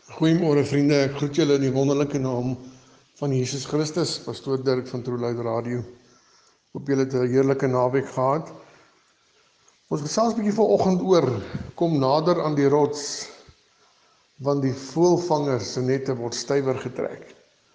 Goeiemôre vriende, ek groet julle in die wonderlike naam van Jesus Christus, pastoor Dirk van Troeluid Radio. Hoop julle het 'n heerlike naweek gehad. Ons gesels 'n bietjie vanoggend oor kom nader aan die rots, want die voëlvangers se nette word stywer getrek.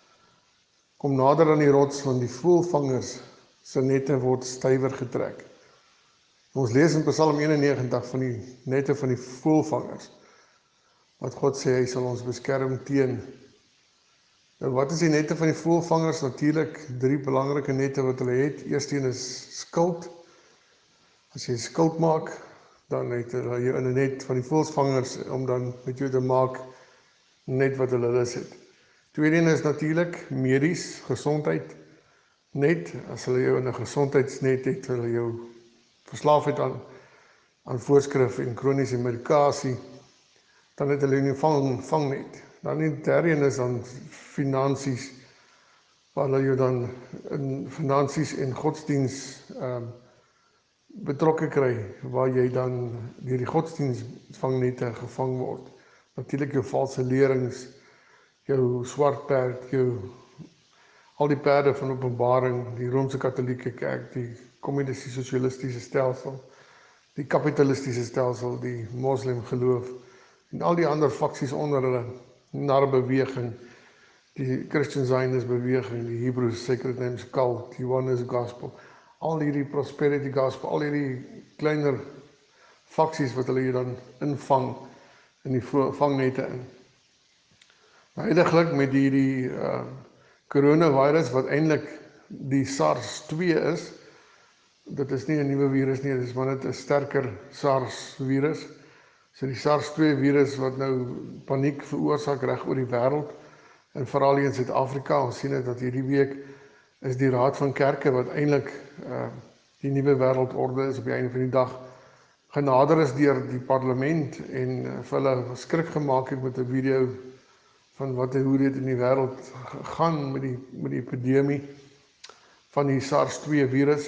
Kom nader aan die rots, want die voëlvangers se nette word stywer getrek. Ons lees in Psalm 91 van die nette van die voëlvangers, wat God sê hy sal ons beskerm teen. Nou wat is die nette van die voëlvangers? Natuurlik 3 belangrike nette wat hulle het. Eerstens is skild. As jy skild maak, dan het hulle jou in 'n net van die voëlvangers om dan met jou te maak net wat hulle lus het. Tweede is natuurlik medies, gesondheid. Net as hulle jou in 'n gesondheidsnet het, hulle jou verslaaf het aan voorskrif en kroniese medikasie, dan het hulle nie vangnet. Dan die derde is dan finansies, waar hulle jou dan in finansies en godsdiens betrokke kry, waar jy dan deur die godsdiensvangnette gevang word. Natuurlik jou valse lerings, jou swart perd, al die perde van Openbaring, die Rooms-Katolieke Kerk, die kommunistiese sosialistiese stelsel, die kapitalistiese stelsel, die moslim geloof, en al die ander faksies onder hulle, Nar-beweging, die Christian Zionist beweging, die Hebrew Sacred Names Cult, die Oneness Gospel, al hierdie Prosperity Gospel, al hierdie kleiner faksies wat hulle dan invang in die vangnette in. Heiliglik met hierdie coronavirus wat eintlik die SARS-2 is, dit is nie 'n nuwe virus nie, dit is maar net 'n sterker SARS-virus. So die SARS-2 virus wat nou paniek veroorsaak reg oor die wêreld, en veral hier in Suid-Afrika. Ons sien dit dat hierdie week is die Raad van Kerke wat eintlik die nuwe wêreldorde is op die einde van die dag genader is deur die parlement en vir hulle skrik gemaak het met 'n video van hoe dit in die wêreld gaan met die epidemie van die SARS-2 virus.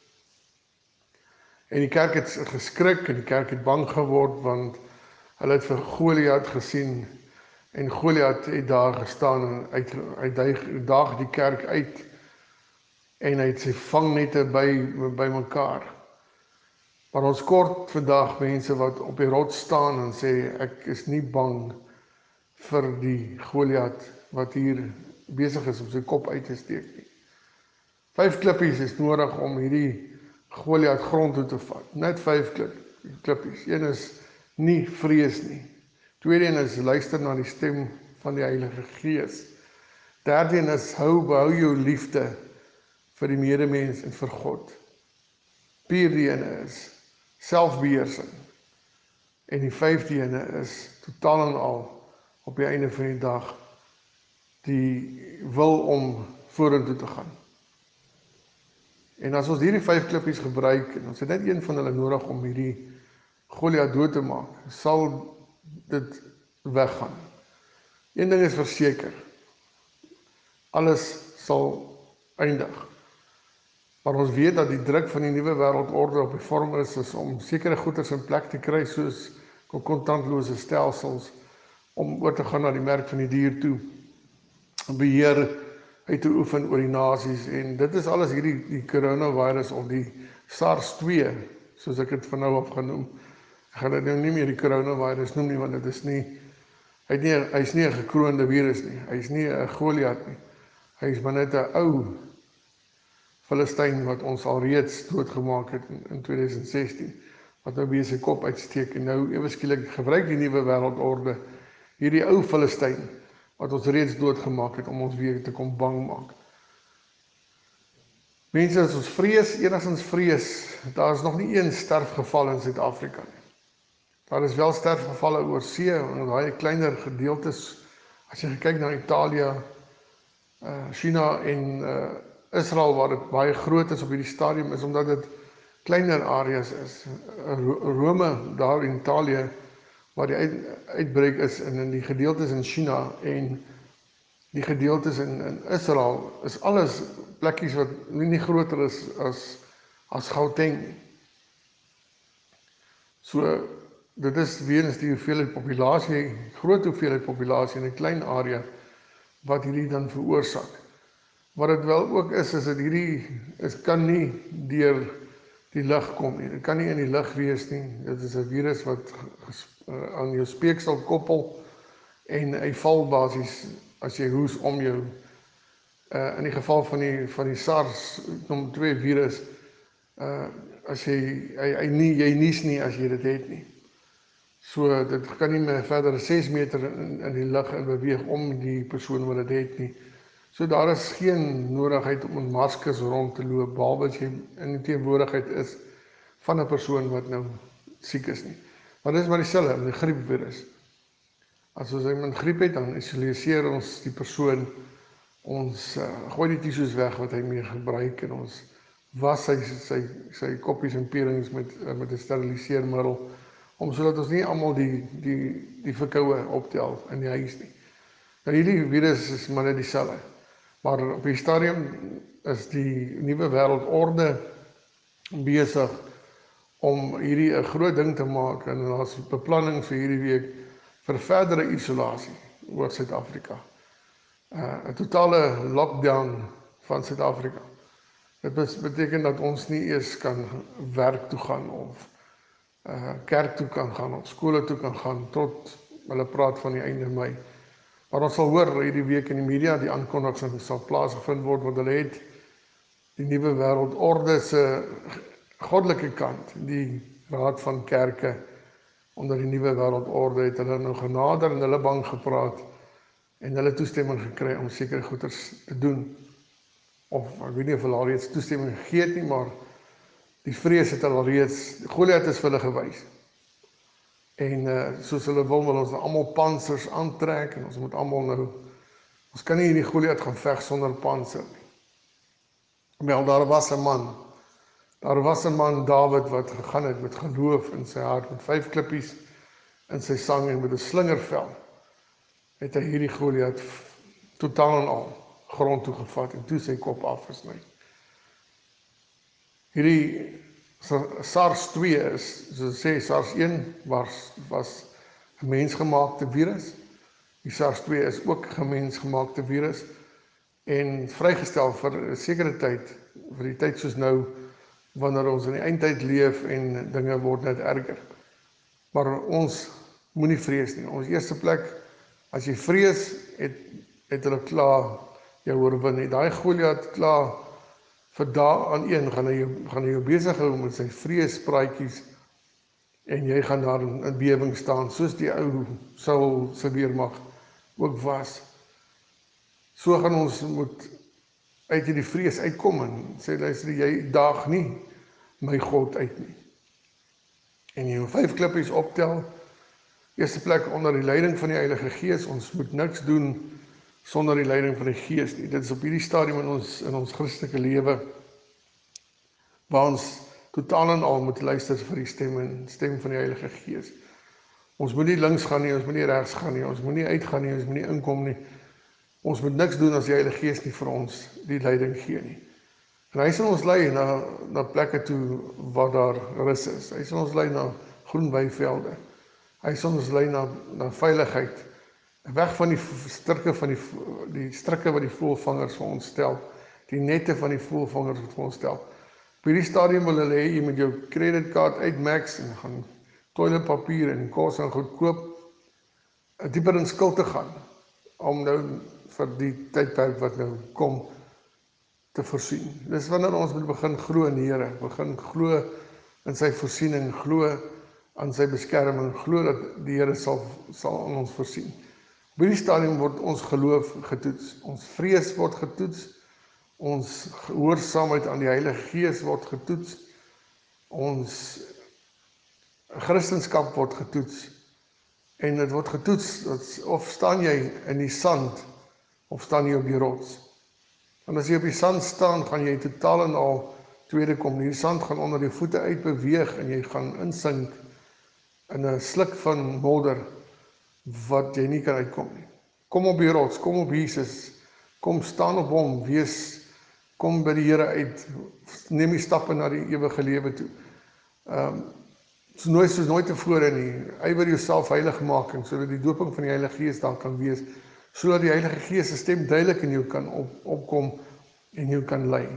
En die kerk het geskrik en die kerk het bang geword, want hulle het vir Goliat gesien en Goliat het daar gestaan en hy daag die kerk uit en hy het sy vangnette by mekaar. Maar ons kort vandag mense wat op die rots staan en sê ek is nie bang vir die Goliat wat hier besig is om sy kop uit te steek nie. 5 klippies is nodig om hierdie Goliat grond toe te vat. Net 5 klippies. Een is nie vrees nie. Tweede is luister na die stem van die Heilige Gees. Derde is behou jou liefde vir die medemens en vir God. Vierde is selfbeheersing. En die 5de is totaal en al op die einde van die dag die wil om vorentoe te gaan. En as ons hierdie 5 klippies gebruik, en ons het net een van hulle nodig om hierdie Goliat dood te maak, sal dit weggaan. Een ding is verseker, alles sal eindig. Maar ons weet dat die druk van die nuwe wêreldorde op die vorm is om sekere goederes in plek te kry, soos kontantlose stelsels, om oor te gaan na die merk van die dier toe, beheer uit te oefen oor die nasies, en dit is alles die coronavirus of die SARS-2, soos ek het van nou af genoem. Ek gaan dit nou nie meer die coronavirus noem nie, want dit is hy is nie 'n gekroonde virus nie, hy is nie 'n Goliat nie, hy is maar net 'n ou Filistyn wat ons al reeds doodgemaak het in 2016, wat nou weer sy kop uitsteek, en nou ewe skielik gebruik die nuwe wêreldorde hierdie ou Filistyn wat ons reeds doodgemaak het om ons weer te kom bang maak. Mense, as ons enigstens vrees, daar is nog nie een sterfgeval in Suid-Afrika nie. Daar is wel sterfgevalle oor see, en daai kleiner gedeeltes, as jy kyk na Italië, China en Israel, waar dit baie groot is op hierdie stadium, is omdat dit kleiner areas is. Rome, daar in Italië, waar die uitbreek is, en in die gedeeltes in China en die gedeeltes in Israel, is alles plekkies wat nie groter is as Gauteng. So dit is weens die hoeveelheid populasie, groot hoeveelheid populasie in 'n klein area, wat hierdie dan veroorsaak. Wat dit wel ook is dat hierdie kan nie deur die lug kom nie. Dit kan nie in die lug wees nie. Dit is 'n virus wat aan jou speeksel koppel en hy val basies as jy hoes om jou. In die geval van die SARS-CoV-2 virus, as jy nies nie as jy dit het nie. So dit kan nie meer verder 6 meter in die lug in beweeg om die persoon wat dit het nie. So daar is geen nodigheid om met maskers rond te loop, behalwe as jy in die teenwoordigheid is van 'n persoon wat nou siek is nie. Maar dit is maar dieselfde met die griepvirus. As ons iemand griep het, dan isoleer ons die persoon, ons gooi die tissues weg wat hy mee gebruik en ons was sy koppies en perings met 'n steriliseermiddel, sodat ons nie almal die verkoue optel in die huis nie. Nou hierdie virus is maar net dieselfde. Maar op die stadium is die nuwe wêreldorde besig om hierdie 'n groot ding te maak en daar's beplanning vir hierdie week vir verdere isolasie oor Suid-Afrika. 'n totale lockdown van Suid-Afrika. Dit beteken dat ons nie eers kan werk toe gaan of kerk toe kan gaan of skole toe kan gaan tot hulle praat van die einde Mei. Maar ons sal hoor hierdie week in die media die aankondiging sal plaasgevind word, want hulle het die nuwe wêreldorde se goddelike kant, die Raad van Kerke onder die nuwe wêreldorde het hulle nou genader en hulle bang gepraat en hulle toestemming gekry om sekere goeders te doen. Of ek weet nie of hulle alreeds toestemming gegee het nie, maar die vrees het hulle alreeds, Goliat is vir hulle gewys. En soos hulle wil ons almal pansers aantrek en ons moet almal nou, ons kan nie hierdie Goliat gaan veg sonder panser nie. Wel, daar was 'n man Dawid wat gegaan het met geloof in sy hart, met 5 klippies in sy sang en met 'n slingervel het hy hierdie Goliat totaal en al grond toe gevat en toe sy kop afgesny. Hierdie SARS-2 is, soos sê, SARS-1 was 'n mensgemaakte virus. Die SARS-2 is ook 'n mensgemaakte virus en vrygestel vir 'n sekere tyd, vir die tyd soos nou, wanneer ons in die eindtyd leef en dinge word net erger. Maar ons moenie vrees nie. Ons eerste plek, as jy vrees, het hulle klaar jou oorwin. Daai Goliat klaar vir dae aan een gaan hy jou besig hou met sy vreespraatjies en jy gaan daar in bewering staan, soos die ou Saul se weermag ook was. So gaan ons moet uit hierdie vrees uitkom en sê, luister, jy daag nie my God uit nie. En jy moet 5 klippies optel, eerste plek onder die leiding van die Heilige Gees, ons moet niks doen sonder die leiding van die Gees nie. Dit is op hierdie stadium in ons Christelike lewe, waar ons totaal en al moet luister vir die stem van die Heilige Gees. Ons moet nie links gaan nie, ons moet nie regs gaan nie, ons moet nie uitgaan nie, ons moet nie inkom nie. Ons moet niks doen as die Heilige Gees nie vir ons die leiding gee nie. En hy sal ons lei na plekke toe waar daar rus is. Hy sal ons lei na groen weivelde. Hy sal ons lei na veiligheid. Weg van die strikke wat die voëlvangers vir ons stel. Die nette van die voëlvangers wat vir ons stel. Op hierdie stadium wil hulle hê jy met jou creditkaart uit Max en gaan toiletpapier en kos en goed koop, dieper in skuld te gaan, om nou vir die tydperk wat nou kom te voorsien. Dis wanneer ons moet begin glo in die Here, begin glo in sy voorsiening, glo aan sy beskerming, glo dat die Here sal aan ons voorsien. Op hierdie stadium word ons geloof getoets, ons vrees word getoets, ons gehoorsaamheid aan die Heilige Gees word getoets, ons Christenskap word getoets, en dit word getoets, of staan jy in die sand, of staan jy op die rots. En as jy op die sand staan, gaan jy totaal en al tweede kom. Die sand gaan onder die voete uitbeweeg, en jy gaan insink in 'n sluk van modder, wat jy nie kan uitkom nie. Kom op die rots, kom op Jesus, kom staan op hom, kom by die Here uit, neem die stappe na die ewige lewe toe. soos nooit tevore nie, ywer jouself heilig maak, en sodat die doping van die Heilige Gees daar kan wees, sodat die Heilige Gees se stem duidelik in jou kan opkom en jou kan lei.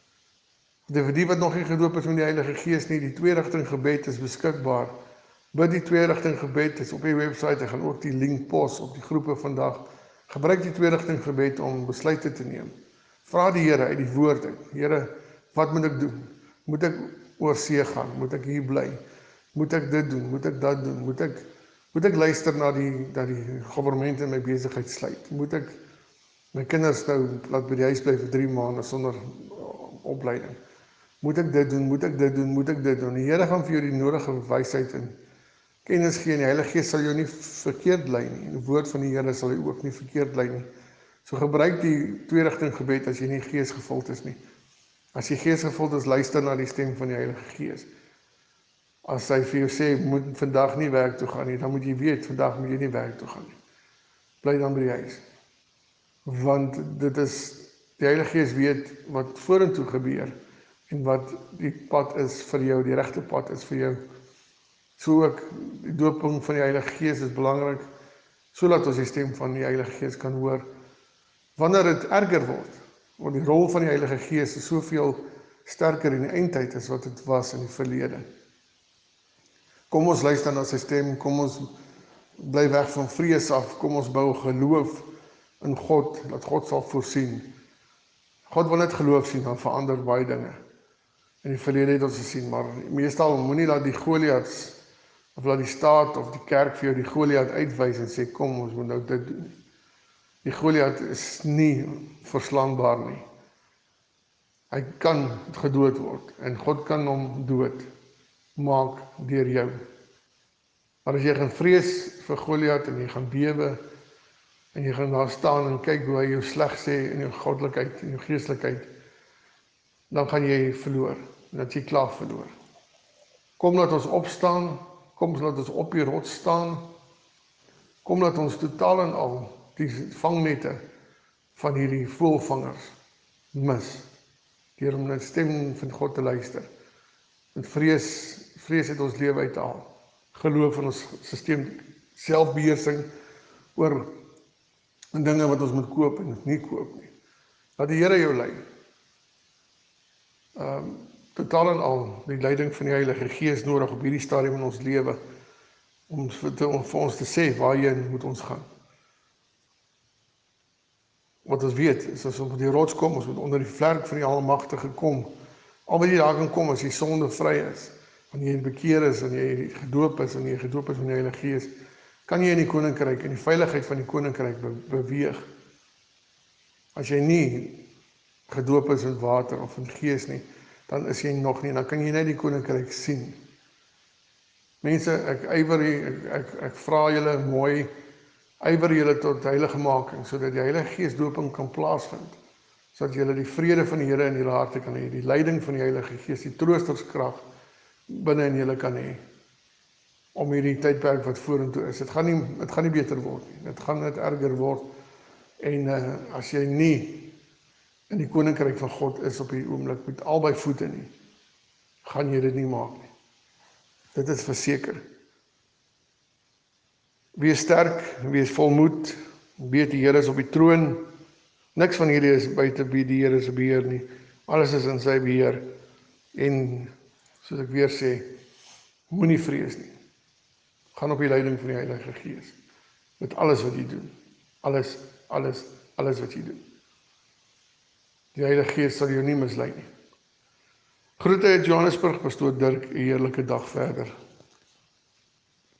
Vir die wat nog nie gedoop is met die Heilige Gees nie, die twee-rigting gebed is beskikbaar. Bid die twee-rigting gebed is op die webwerf, ek gaan ook die link pos op die groepe vandag. Gebruik die twee-rigting gebed om besluite te neem. Vra die Here uit die woord uit. Here, wat moet ek doen? Moet ek oor see gaan? Moet ek hier bly? Moet ek dit doen? Moet ek dat doen? Moet ek luister na die regering in my besigheid sluit? Moet ek my kinders nou laat by die huis bly vir 3 maande sonder opleiding? Moet ek dit doen? Moet ek dit doen? Moet ek dit doen? Die Here gaan vir jou die nodige wysheid en kennis gee, en die Heilige Gees sal jou nie verkeerd lei nie. En die woord van die Here sal jou ook nie verkeerd lei nie. So gebruik die twee-rigting gebed as jy nie geesgevuld is nie. As jy geesgevuld is, luister na die stem van die Heilige Gees. As hy vir jou sê, moet vandag nie werk toe gaan nie, dan moet jy weet, vandag moet jy nie werk toe gaan nie. Bly dan by die huis. Want dit is, die Heilige Gees weet wat vorentoe gebeur, en wat die pad is vir jou, die regte pad is vir jou. So ook die doping van die Heilige Gees is belangrik, sodat ons die stem van die Heilige Gees kan hoor. Wanneer dit erger word, want die rol van die Heilige Gees is soveel sterker in die eindtyd as wat dit was in die verlede. Kom ons luister na sy stem, kom ons bly weg van vrees af, kom ons bou geloof in God, dat God sal voorsien. God wil net geloof sien, dan verander baie dinge. In die verlede het ons gesien, maar meestal moenie laat die Goliats, of laat die staat of die kerk vir jou die Goliat uitwys en sê, kom, ons moet nou dit doen. Die Goliat is nie verslaanbaar nie. Hy kan gedood word, en God kan hom dood maak deur jou. Maar as jy gaan vrees vir Goliat, en jy gaan bewe, en jy gaan daar staan en kyk hoe hy jou sleg sê in jou goddelikheid, in jou geestelikheid, dan gaan jy verloor, dat jy klaar verloor. Kom laat ons opstaan, kom laat ons op die rots staan, kom laat ons totaal en al die vangnette van hierdie voëlvangers mis, deur om na die stem van God te luister. Met vrees het ons lewe uit te haal. Geloof in ons stelsel, selfbeheersing oor dinge wat ons moet koop en nie koop nie. Laat die Here jou lei. Totaal en al die leiding van die Heilige Gees nodig op hierdie stadium in ons lewe, om vir ons te sê waarheen moet ons gaan. Wat ons weet, is as ons op die rots kom, ons moet onder die vlerk van die Almagtige kom. Al wat jy daar kan kom, as jy sondevry is, wanneer jy bekeer is, en jy gedoop is, en jy gedoop is met die Heilige Gees, kan jy in die koninkryk, in die veiligheid van die koninkryk beweeg. As jy nie gedoop is in water of in gees nie, dan is jy nog nie, dan kan jy net die koninkryk sien. Mense, ek vra julle mooi, ywer julle tot heiligmaking, sodat die Heilige Gees doping kan plaasvind, sodat julle die vrede van die Here in julle harte kan hê, die leiding van die Heilige Gees, die troosterskrag binne in julle kan hê, om hierdie tydperk wat vorentoe is. Dit gaan nie beter word nie, dit gaan net erger word, en as jy nie in die koninkryk van God is op die oomblik, met albei voete nie, gaan jy dit nie maak nie. Dit is verseker. Wees sterk, wees volmoed, weet die Here is op die troon, niks van hierdie is buite die Here se beheer nie, alles is in sy beheer, en soos ek weer sê, moenie vrees nie, gaan op die leiding van die Heilige Gees, met alles wat jy doen, alles wat jy doen. Die Heilige Gees sal jou nie mislei nie. Groete uit Johannesburg, Pastoor Dirk, 'n heerlike dag verder.